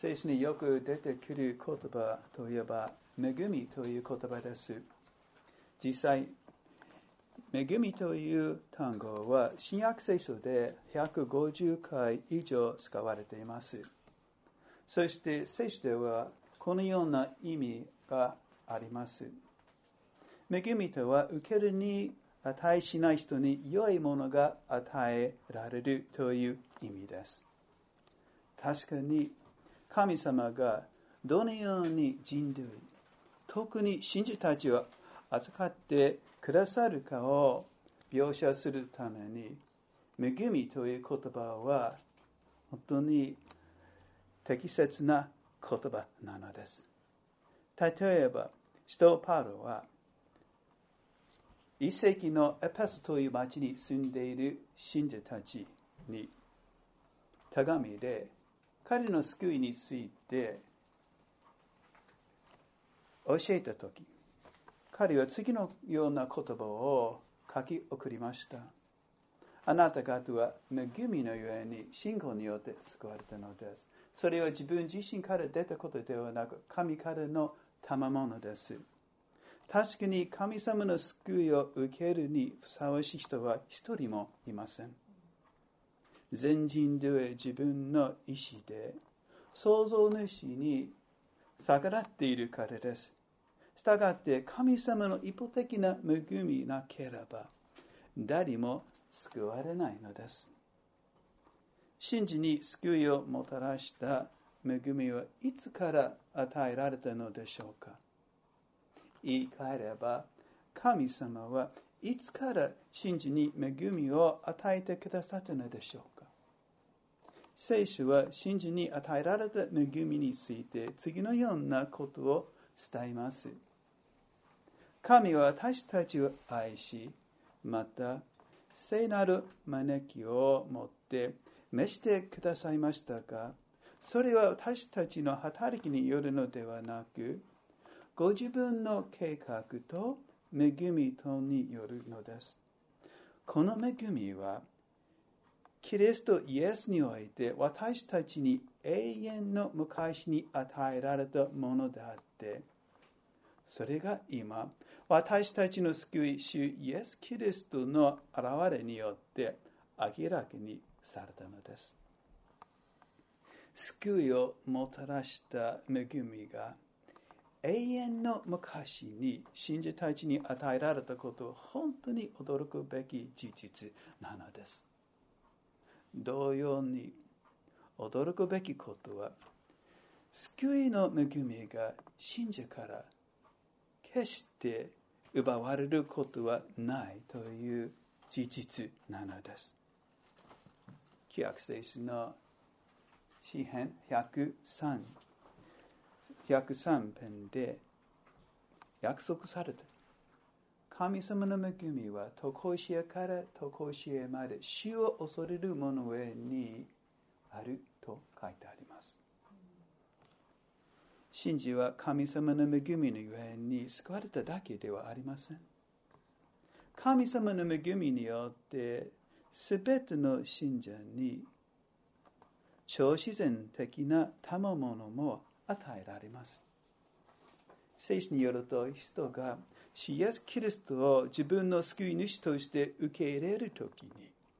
聖書によく出てくる言葉といえば、恵みという言葉です。実際、恵みという単語は新約聖書で150回以上使われています。そして聖書ではこのような意味があります。恵みとは受けるに値しない人に良いものが与えられるという意味です。確かに神様がどのように人類、特に信者たちを扱ってくださるかを描写するために、恵みという言葉は本当に適切な言葉なのです。例えば、使徒パウロは一世紀のエペソという町に住んでいる信者たちに手紙で彼の救いについて教えたとき、彼は次のような言葉を書き送りました。あなた方は恵みのゆえに信仰によって救われたのです。それは自分自身から出たことではなく、神からの賜物です。確かに神様の救いを受けるにふさわしい人は一人もいません。全人で自分の意志で創造主に逆らっているからです。したがって神様の一方的な恵みなければ誰も救われないのです。真実に救いをもたらした恵みはいつから与えられたのでしょうか。言い換えれば、神様はいつから真実に恵みを与えてくださったのでしょうか。聖書は真実に与えられた恵みについて次のようなことを伝えます。神は私たちを愛し、また聖なる招きをもって召してくださいましたが、それは私たちの働きによるのではなく、ご自分の計画と恵みとによるのです。この恵みは、キリストイエスにおいて私たちに永遠の昔に与えられたものであって、それが今、私たちの救い主イエス・キリストの現れによって明らかにされたのです。救いをもたらした恵みが永遠の昔に信者たちに与えられたことを本当に驚くべき事実なのです。同様に驚くべきことは、救いの恵みが信者から決して奪われることはないという事実なのです。旧約聖書の詩編103編で約束された神様の恵みは常しえから常しえまで主を恐れる者上にあると書いてあります。信者は神様の恵みのゆえに救われただけではありません。神様の恵みによってすべての信者に超自然的な賜物も与えられます。聖書によると、人が主イエス・キリストを自分の救い主として受け入れるときに、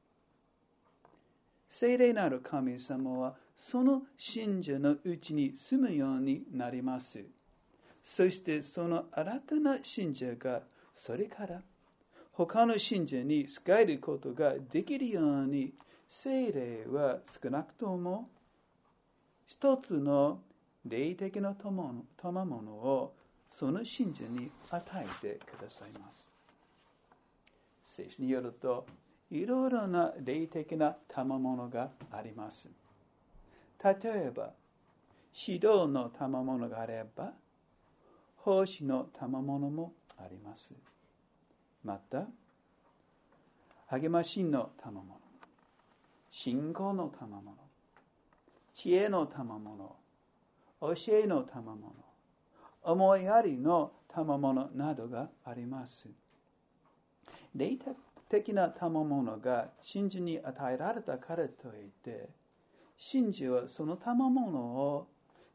聖霊なる神様はその信者のうちに住むようになります。そしてその新たな信者がそれから他の信者に仕えることができるように、聖霊は少なくとも一つの霊的な賜物をその信者に与えてくださいます。聖書によると、いろいろな霊的な賜物があります。例えば、指導の賜物があれば、奉仕の賜物もあります。また、励ましの賜物、信仰の賜物、知恵の賜物、教えの賜物、思いやりの賜物などがあります。霊的な賜物が信者に与えられたからといって、信者はその賜物を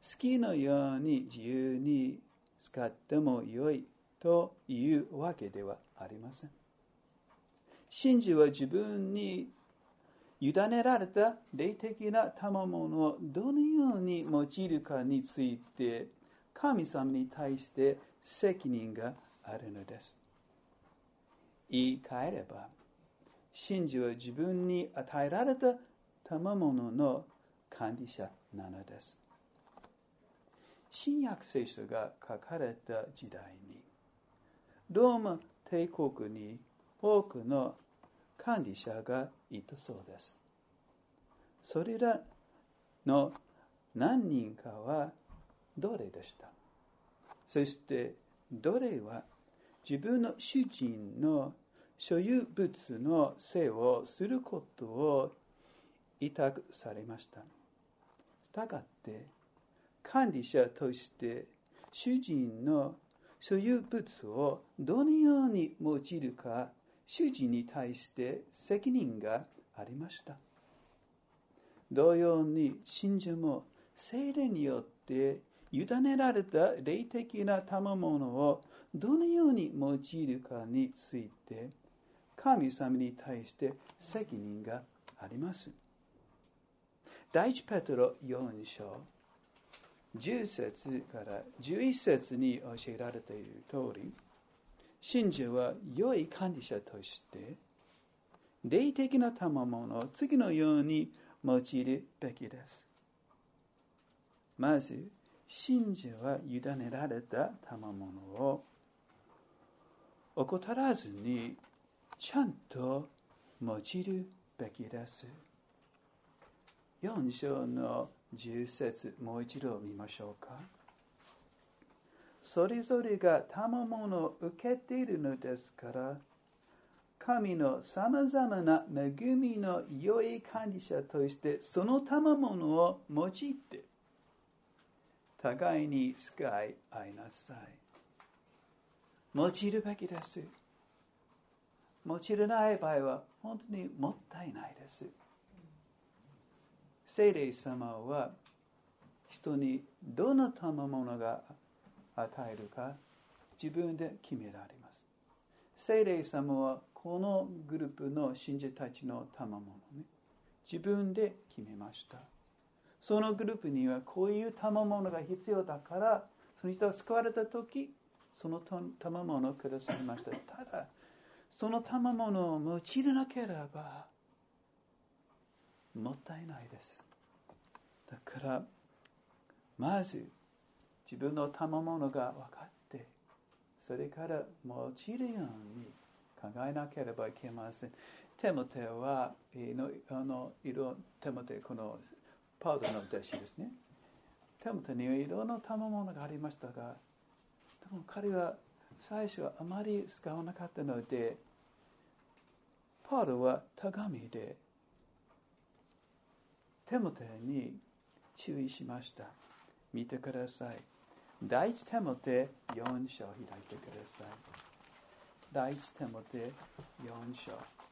きのように自由に使ってもよいというわけではありません。真珠は自分に委ねられた霊的な賜物をどのように用いるかについて神様に対して責任があるのです。言い換えれば、真珠は自分に与えられた賜物の管理者なのです。新約聖書が書かれた時代に、ローマ帝国に多くの管理者がいたそうです。それらの何人かは奴隷でした。そして奴隷は自分の主人の所有物の世話をすることを委託されました。したがって、管理者として主人の所有物をどのように用いるか、主人に対して責任がありました。同様に信者も聖霊によって委ねられた霊的な賜物をどのように用いるかについて神様に対して責任があります。第一ペテロ4章10節から11節に教えられている通り、信者は良い管理者として霊的な賜物を次のように用いるべきです。まず、信者は委ねられた賜物を怠らずにちゃんと用いるべきです。4章の10節、もう一度見ましょうか。それぞれが賜物を受けているのですから、神のさまざまな恵みの良い管理者としてその賜物を用いて互いに使い合いなさい。用いるべきです。用いらない場合は本当にもったいないです。聖霊様は人にどの賜物が与えるか自分で決められます。聖霊様はこのグループの信者たちの賜物ね、自分で決めました。そのグループにはこういう賜物が必要だから、その人が救われたとき、その賜物をくださいました。ただ、その賜物を用いなければもったいないです。だから、まず自分の賜物が分かって、それから用いるように考えなければいけません。テモテは、テモテ、このパウロの弟子ですね。テモテにはいろんな賜物がありましたが、でも彼は最初はあまり使わなかったので、パウロは手紙でテモテに注意しました。見てください。第一テモテ4章開いてください。第一テモテ4章。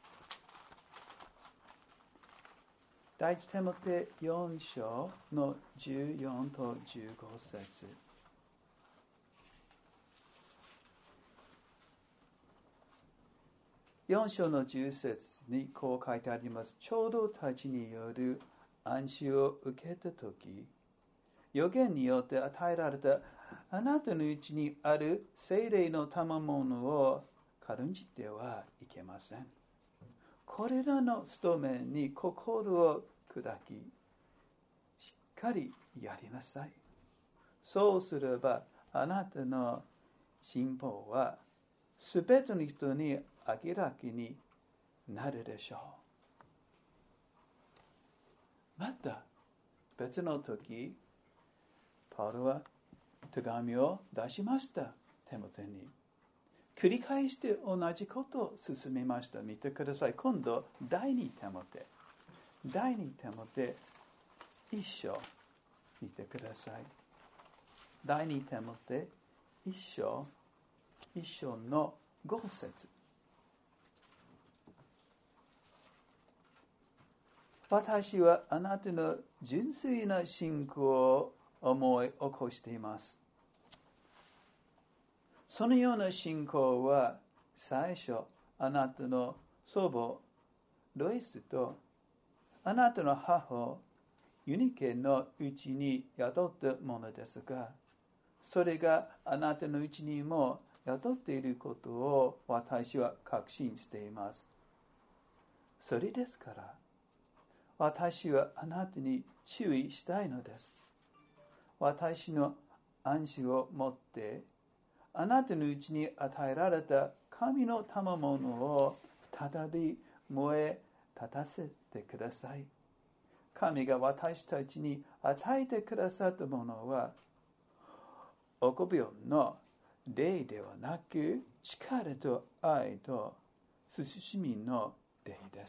第一テモテ4章の14と15節。4章の10節にこう書いてあります。長老たちによる暗示を受けたとき、預言によって与えられたあなたのうちにある聖霊の賜物を軽んじてはいけません。これらの務めに心を砕き、しっかりやりなさい。そうすればあなたの信仰はすべての人に明らかになるでしょう。また別の時、パウロは手紙を出しました。テモテに。繰り返して同じことを進めました。見てください。今度、第2テモテ。第2テモテ1章。見てください。第2テモテ1章の5節。私はあなたの純粋な信仰を思い起こしています。そのような信仰は最初、あなたの祖母ロイスとあなたの母ユニケのうちに宿ったものですが、それがあなたのうちにも宿っていることを私は確信しています。それですから、私はあなたに注意したいのです。私の暗示をもって、あなたのうちに与えられた神の賜物を再び燃え立たせてください。神が私たちに与えてくださったものは、臆病の霊ではなく、力と愛と慎みの霊です。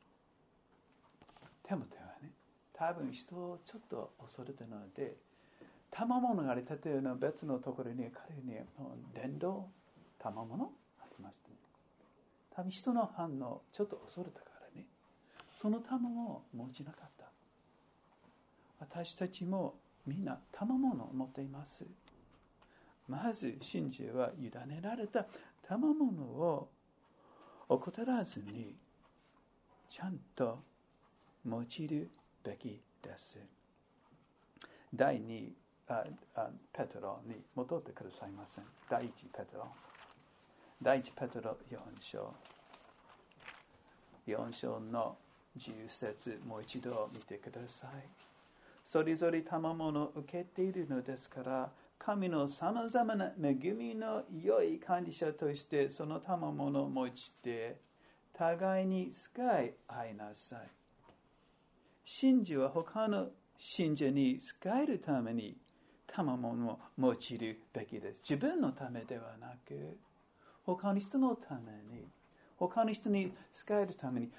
テモテはね、多分人をちょっと恐れたので、賜物があり、例えば別のところに彼に伝道賜物ありましたね。多分人の反応ちょっと恐れたからね、その賜物を持ちなかった。私たちもみんな賜物を持っています。まず信者は委ねられた賜物を怠らずにちゃんと用いるべきです。第2ペテロに戻ってくださいません。第1ペテロ4章。4章の10節、もう一度見てください。それぞれ賜物を受けているのですから、神のさまざまな恵みの良い管理者としてその賜物を用いて、互いに使い合いなさい。信者は他の信者に使えるために賜物を用いるべきです。自分のためではなく、他の人のために、他の人に使えるために、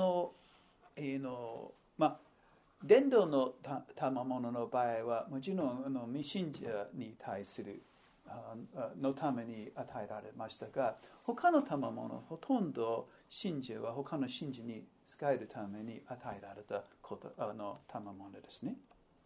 伝道の賜物の場合は、もちろん未信者に対するのために与えられましたが、他の賜物、ほとんど信者は他の信者に使えるために与えられた賜物ですね。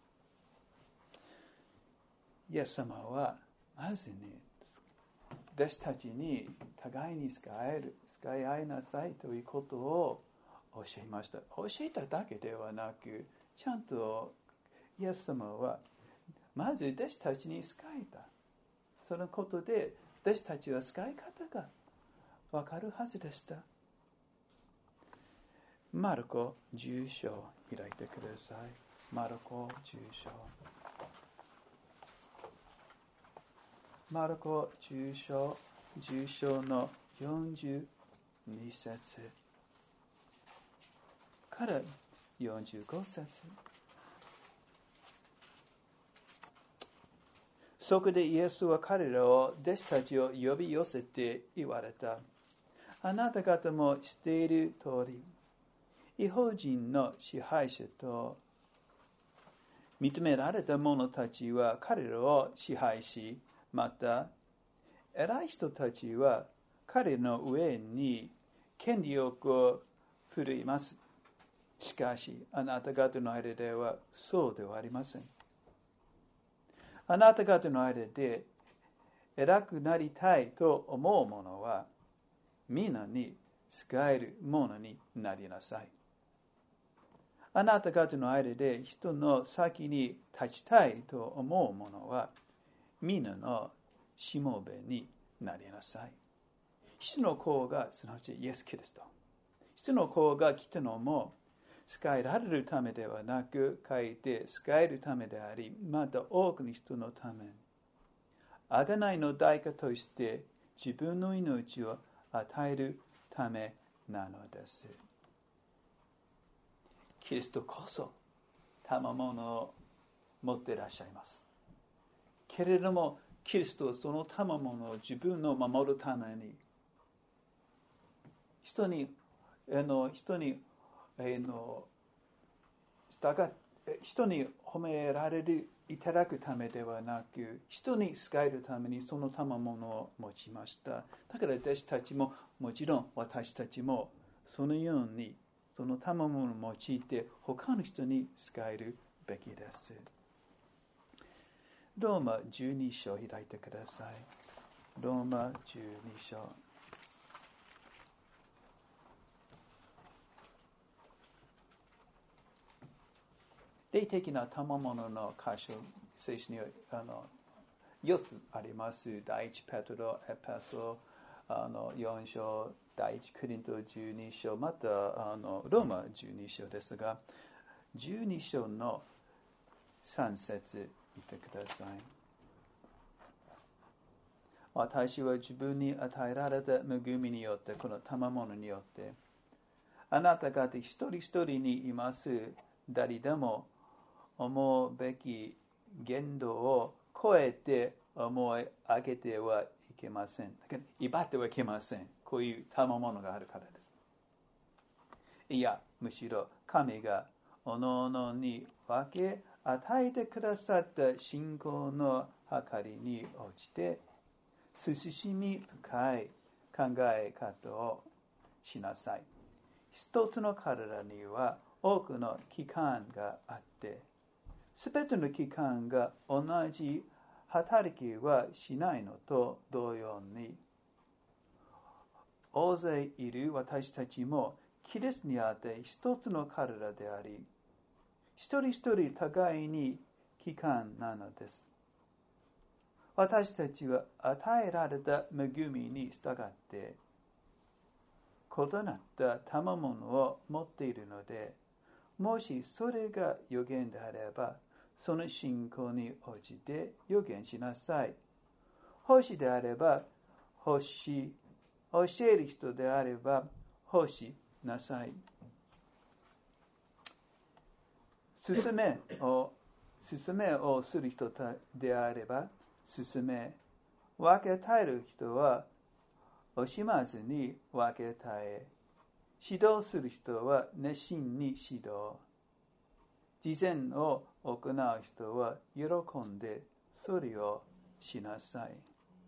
イエス様はまずね、弟子たちに互いに使い合いなさいということを教えました。教えただけではなく、ちゃんとイエス様はまず弟子たちに使えた。そのことで弟子たちは使い方がわかるはずでした。マルコ10章開いてください。マルコ10章。マルコ10章の42節から45節。そこでイエスは彼らを、弟子たちを呼び寄せて言われた。あなた方も知っている通り、異邦人の支配者と認められた者たちは彼らを支配し、また偉い人たちは彼の上に権力を振るいます。しかし、あなた方の間ではそうではありません。あなた方の間で偉くなりたいと思う者は、皆に使えるものになりなさい。あなた方の間で人の先に立ちたいと思う者は、皆のしもべになりなさい。人の子が、すなわちイエス・キリスト。人の子が来たのも、使えられるためではなく、書いて使えるためであり、また多くの人のため、贖いの代価として自分の命を与えるためなのです。キリストこそ賜物を持っていらっしゃいます。けれども、キリストはその賜物を自分の守るために、人に褒められる、いただくためではなく、人に使えるためにその賜物を持ちました。だから私たちも、もちろん私たちも、そのように、その賜物を用いて他の人に使えるべきです。 ローマ12章開いてください。ローマ12章。霊的な賜物の箇所、聖書に4つあります。第1ペトロ、エペソ、4章、第1コリント12章、またローマ12章ですが、12章の3節見てください。私は自分に与えられた恵みによって、この賜物によって、あなた方一人一人にいます誰でも思うべき限度を超えて思い上げてはいけません。威張ってはいけません。こういう賜物があるからです。いや、むしろ神がおのおのに分け与えてくださった信仰の計りに応じて、慎み深い考え方をしなさい。一つの体には多くの器官があって、すべての器官が同じ働きはしないのと同様に、大勢いる私たちもキリストにあって一つの体であり、一人一人互いに器官なのです。私たちは与えられた恵みに従って、異なった賜物を持っているので、もしそれが予言であれば、その信仰に応じて予言しなさい。奉仕であれば奉仕、教える人であれば奉仕なさい。勧めをする人であれば勧め、分け与える人は惜しまずに分け与え、指導する人は熱心に指導。慈善を行う人は喜んでそれをしなさい。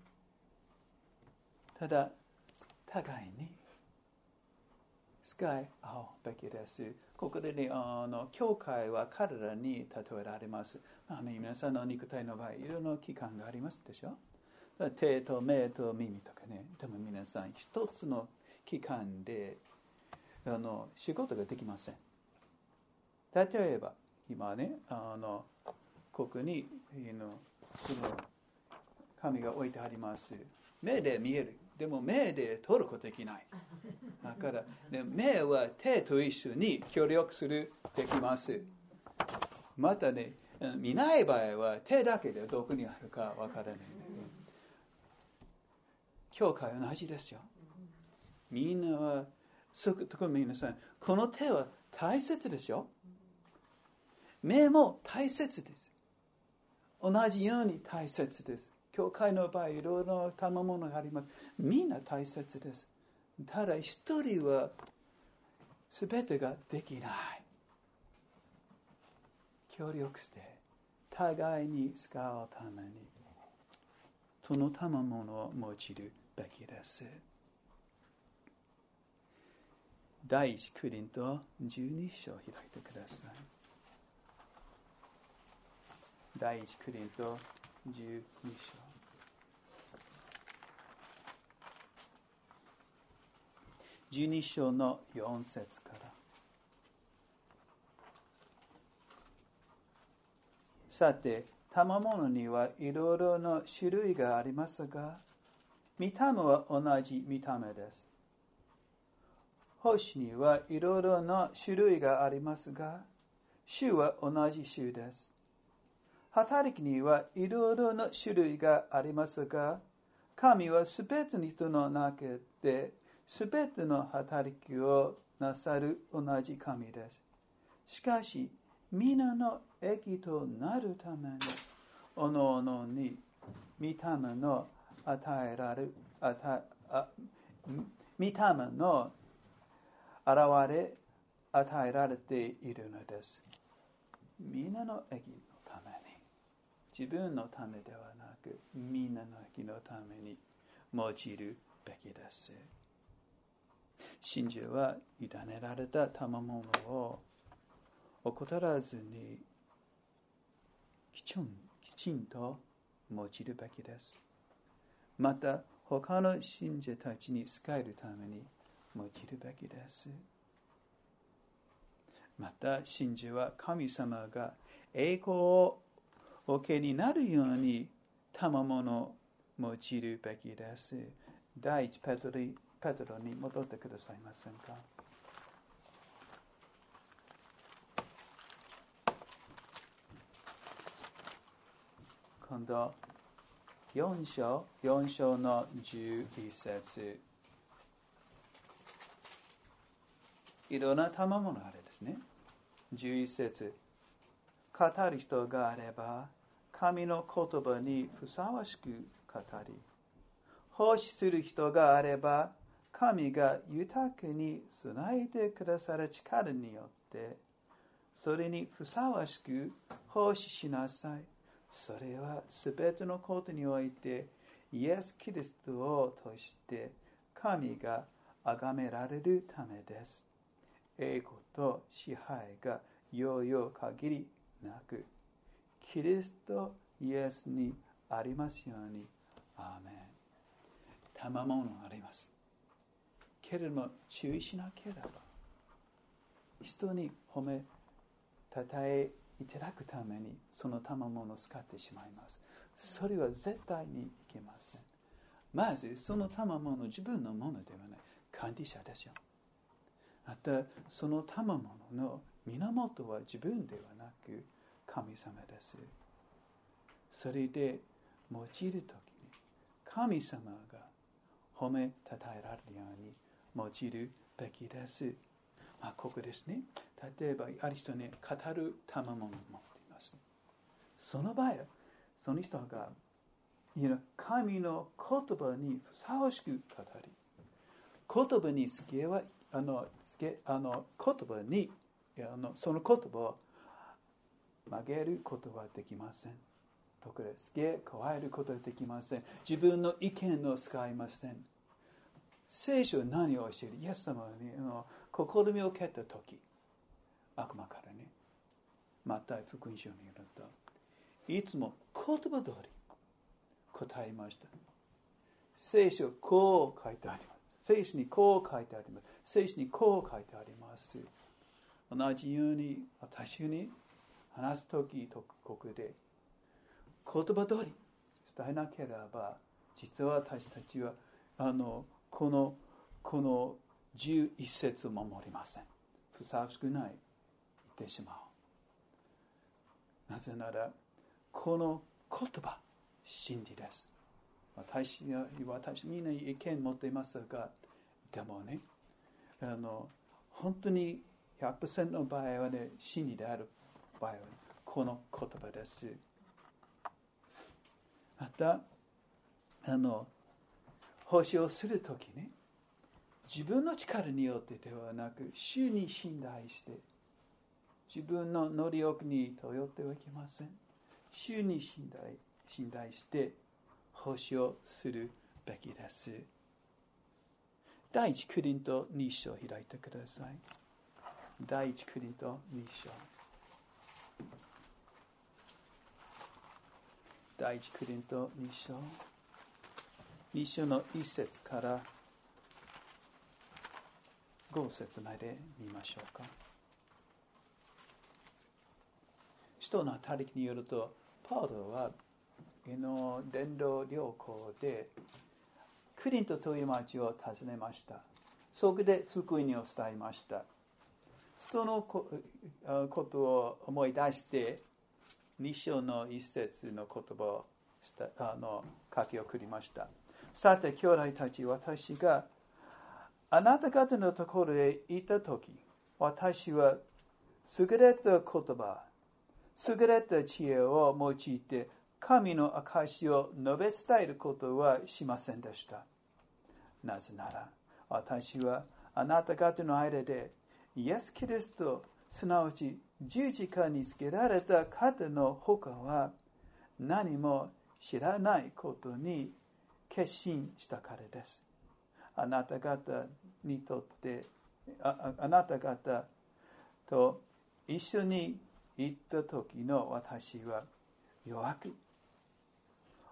ただ、互いに使い合うべきです。ここでね、教会は彼らに例えられます。皆さんの肉体の場合、いろんな器官がありますでしょ。手と目と耳とかね。でも皆さん、一つの器官で仕事ができません。例えば、今ね、ここにその紙が置いてあります。目で見える。でも目で取ることできない。だから、ね、目は手と一緒に協力できます。またね、見ない場合は手だけでどこにあるかわからない。教会は同じですよ。みんなは、特に皆さん、この手は大切ですよ。目も大切です。同じように大切です。教会の場合、いろいろな賜物があります。みんな大切です。ただ一人は全てができない。協力して互いに使うためにその賜物を用いるべきです。第一コリント12章を開いてください。第一コリント12章。12章の4節から。さて、賜物にはいろいろな種類がありますが、見た目は同じ見た目です。奉仕にはいろいろな種類がありますが、主は同じ主です。働きにはいろいろな種類がありますが、神はすべての人の中で、すべての働きをなさる同じ神です。しかし、皆の益となるために、おのおのに御霊の与えられる、御霊の現れ、与えられているのです。皆の益のために、自分のためではなく、皆の益のために用いるべきです。信者は委ねられた賜物を怠らずにきちちんと用いるべきです。また他の信者たちに仕えるために用いるべきです。また信者は神様が栄光をお受けになるように賜物を用いるべきです。第一ペトロに戻ってくださいませんか。今度4章の11節。いろんな賜物あれですね。11節。語る人があれば神の言葉にふさわしく語り、奉仕する人があれば神が豊かに備えてくださる力によってそれにふさわしく奉仕しなさい。それはすべてのことにおいてイエス・キリストを通して神が崇められるためです。栄光と支配がようよう限りなくキリストイエスにありますように。アーメン。賜物あります。けれども注意しなければ人に褒めたたえいただくためにその賜物を使ってしまいます。それは絶対にいけません。まずその賜物自分のものではない、管理者ですよ。またその賜物の源は自分ではなく神様です。それで用いるときに神様が褒めたたえられるように用いるべきです。ここですね。例えばある人に語る賜物を持っています。その場合その人が神の言葉にふさわしく語り、言葉に言葉にその言葉を曲げることはできません。特に付け加えることはできません。自分の意見を使いません。聖書は何を教える？イエス様に試みを受けたとき、悪魔からね、マタイ福音書によると、いつも言葉通り答えました。聖書こう書いてあります。聖書にこう書いてあります。聖書にこう書いてあります。同じように私に話すときとここで言葉通り伝えなければ、実は私たちはこの11節を守りません。ふさわしくない言ってしまう。なぜならこの言葉真理です。私みんな意見持っていますが、でもね、本当に 100% の場合はね、真理である場合は、この言葉です。また奉仕をするときね、自分の力によってではなく主に信頼して自分の能力に頼ってはいけません。主に信頼して奉仕をするべきです。第一コリント2章開いてください。第一コリント2章。第一コリント2章。2章の1節から5節まで見ましょうか。使徒の働きによると、パウロは伝道旅行でコリントという町を訪ねました。そこで福音を伝えました。そのことを思い出して2章の1節の言葉を書き送りました。さて兄弟たち、私があなた方のところへ行ったとき、私は優れた言葉、優れた知恵を用いて神の証を述べ伝えることはしませんでした。なぜなら私はあなた方の間でイエス・キリスト、すなわち十字架につけられた方の他は何も知らないことに決心したからです。あなた方にとってあなた方と一緒に行った時の私は弱く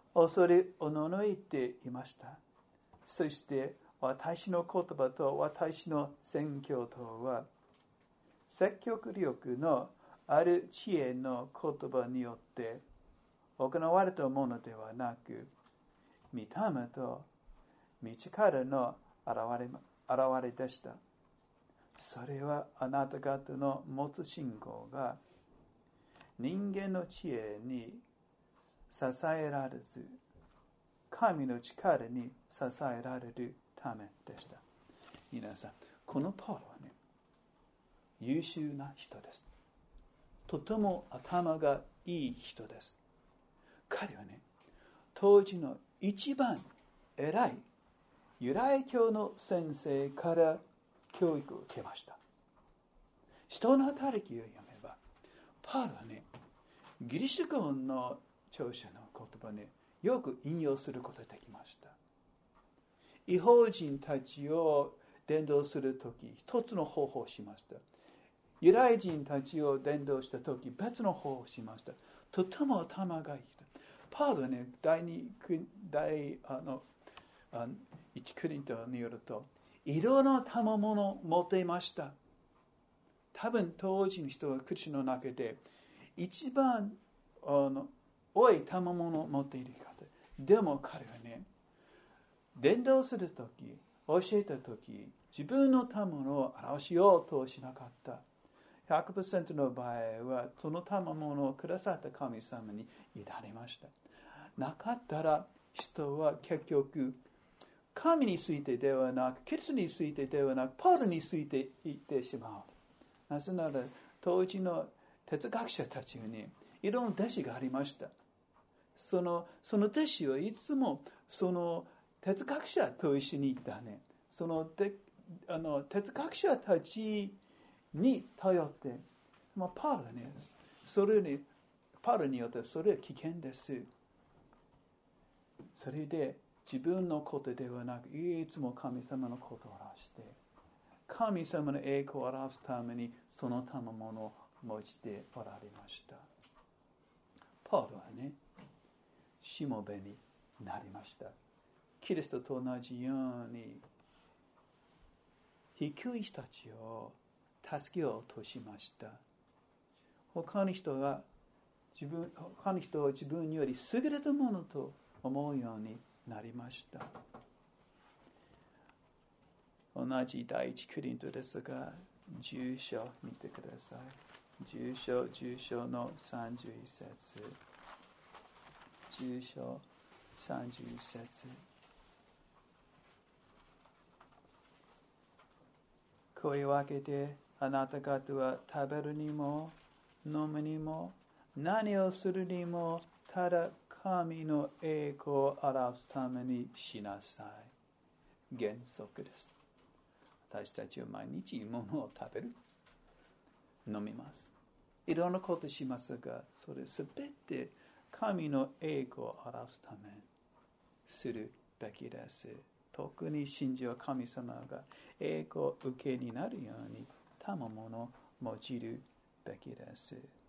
恐れおののいていました。そして私の言葉と私の宣教とは、積極力のある知恵の言葉によって行われたものではなく、御霊と御力の現れでした。それはあなた方の持つ信仰が人間の知恵に支えられず、神の力に支えられるためでした。皆さん、このパウロはね、優秀な人です。とても頭がいい人です。彼はね、当時の一番偉いユダヤ教の先生から教育を受けました。使徒の働きを読めば、パウロはね、ギリシャ語の著者の言葉ね、よく引用することができました。異邦人たちを伝道するとき、一つの方法をしました。ユダヤ人たちを伝道したとき、別の方法をしました。とても頭がいい人。パウロはね、1コリントによると、いろんな賜物を持っていました。多分当時の人はクリスチャンの中で一番多い賜物を持っている方。でも彼はね、伝道するとき、教えたとき、自分の賜物を表しようとしなかった。100% の場合は、その賜物をくださった神様に委ねました。なかったら、人は結局、神についてではなく、キリストについてではなく、パウロについて言ってしまう。なぜなら、当時の哲学者たちに、いろんな弟子がありました。その弟子はいつも、その哲学者と一緒にいたね。その哲学者たちに頼って、パウロね、パウロによってそれは危険です。それで自分のことではなく、いつも神様のことを表して、神様の栄光を表すためにその賜物を持ちておられました。パウロはね、しもべになりました。キリストと同じように、低い人たちを助けようとしました。他の人は自分より優れたものと思うようになりました。同じ第一コリントですが、10章見てください。10章の31節。10章31節。こういうわけで、あなた方は食べるにも飲むにも何をするにもただ神の栄光を表すためにしなさい。原則です。私たちは毎日物を食べる、飲みます。いろんなことしますが、それすべて神の栄光を表すためにするべきです。特に信者は神様が栄光を受けになるように賜物を用いるべきです。